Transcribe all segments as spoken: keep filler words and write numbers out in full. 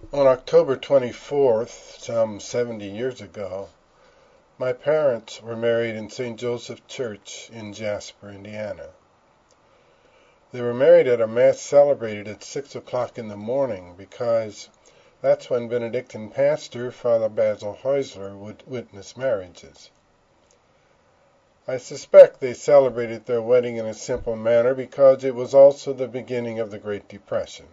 On October twenty-fourth, some seventy years ago, my parents were married in Saint Joseph Church in Jasper, Indiana. They were married at a mass celebrated at six o'clock in the morning because that's when Benedictine pastor Father Basil Heusler would witness marriages. I suspect they celebrated their wedding in a simple manner because it was also the beginning of the Great Depression.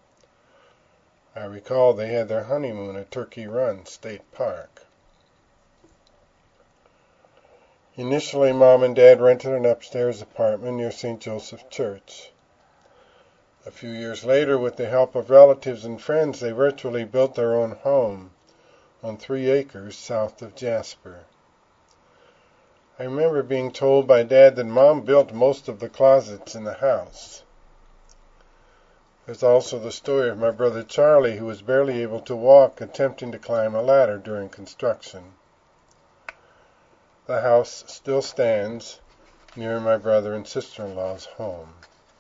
I recall they had their honeymoon at Turkey Run State Park. Initially, Mom and Dad rented an upstairs apartment near Saint Joseph Church. A few years later, with the help of relatives and friends, they virtually built their own home on three acres south of Jasper. I remember being told by Dad that Mom built most of the closets in the house. There's also the story of my brother Charlie, who was barely able to walk, attempting to climb a ladder during construction. The house still stands near my brother and sister-in-law's home.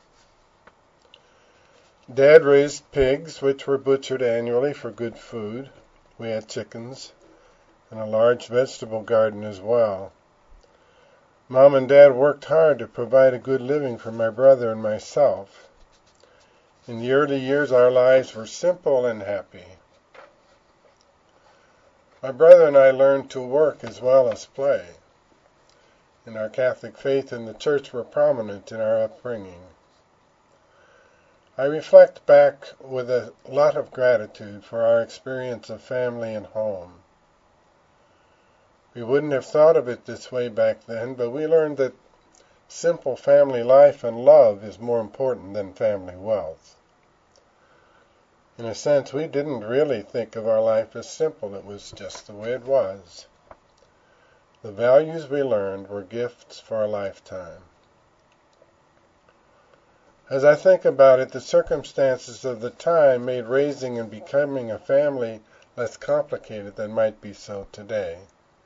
Dad raised pigs, which were butchered annually for good food. We had chickens and a large vegetable garden as well. Mom and Dad worked hard to provide a good living for my brother and myself. In the early years, our lives were simple and happy. My brother and I learned to work as well as play, and our Catholic faith and the church were prominent in our upbringing. I reflect back with a lot of gratitude for our experience of family and home. We wouldn't have thought of it this way back then, but we learned that simple family life and love is more important than family wealth. In a sense, we didn't really think of our life as simple. It was just the way it was. The values we learned were gifts for a lifetime. As I think about it, the circumstances of the time made raising and becoming a family less complicated than might be so today.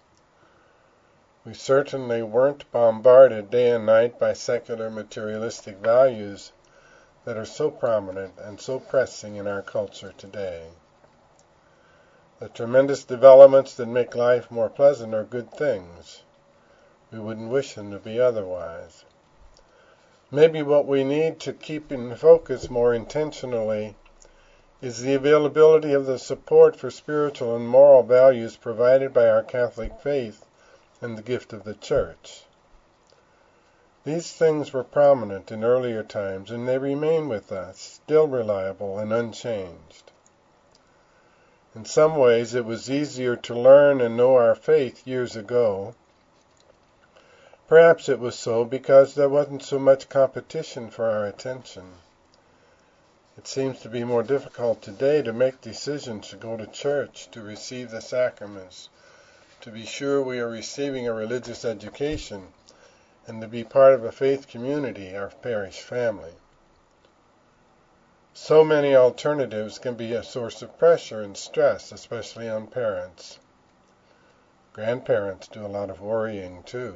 We certainly weren't bombarded day and night by secular materialistic values that are so prominent and so pressing in our culture today. The tremendous developments that make life more pleasant are good things. We wouldn't wish them to be otherwise. Maybe what we need to keep in focus more intentionally is the availability of the support for spiritual and moral values provided by our Catholic faith and the gift of the Church. These things were prominent in earlier times, and they remain with us, still reliable and unchanged. In some ways, it was easier to learn and know our faith years ago. Perhaps it was so because there wasn't so much competition for our attention. It seems to be more difficult today to make decisions to go to church, to receive the sacraments, to be sure we are receiving a religious education, and to be part of a faith community, our parish family. So many alternatives can be a source of pressure and stress, especially on parents. Grandparents do a lot of worrying too.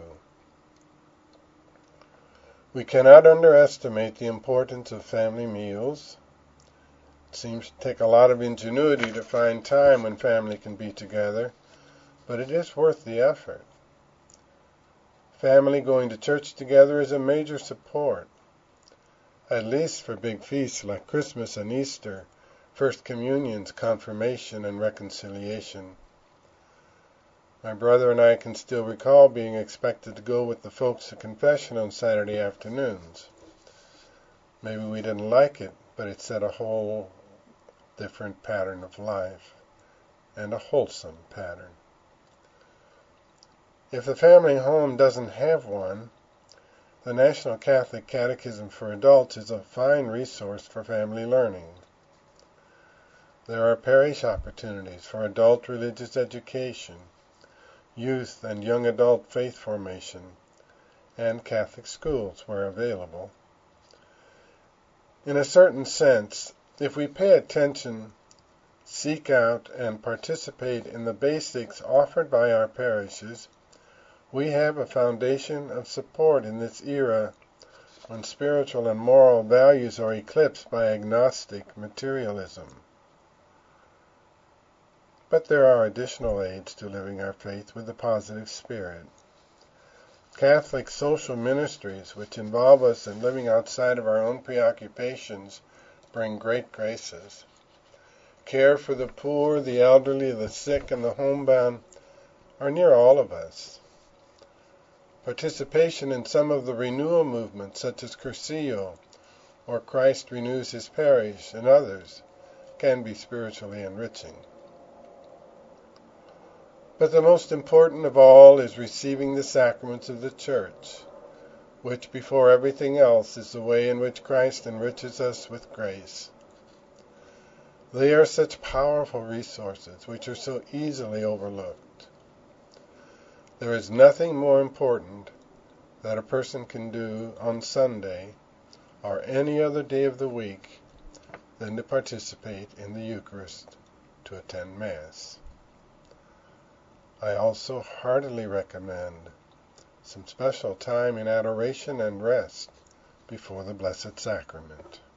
We cannot underestimate the importance of family meals. It seems to take a lot of ingenuity to find time when family can be together, but it is worth the effort. Family going to church together is a major support, at least for big feasts like Christmas and Easter, First Communions, Confirmation, and Reconciliation. My brother and I can still recall being expected to go with the folks to confession on Saturday afternoons. Maybe we didn't like it, but it set a whole different pattern of life, and a wholesome pattern. If the family home doesn't have one, the National Catholic Catechism for Adults is a fine resource for family learning. There are parish opportunities for adult religious education, youth and young adult faith formation, and Catholic schools where available. In a certain sense, if we pay attention, seek out, and participate in the basics offered by our parishes, we have a foundation of support in this era when spiritual and moral values are eclipsed by agnostic materialism. But there are additional aids to living our faith with a positive spirit. Catholic social ministries, which involve us in living outside of our own preoccupations, bring great graces. Care for the poor, the elderly, the sick, and the homebound are near all of us. Participation in some of the renewal movements, such as Cursillo or Christ Renews His Parish, and others, can be spiritually enriching. But the most important of all is receiving the sacraments of the Church, which before everything else is the way in which Christ enriches us with grace. They are such powerful resources which are so easily overlooked. There is nothing more important that a person can do on Sunday or any other day of the week than to participate in the Eucharist, to attend Mass. I also heartily recommend some special time in adoration and rest before the Blessed Sacrament.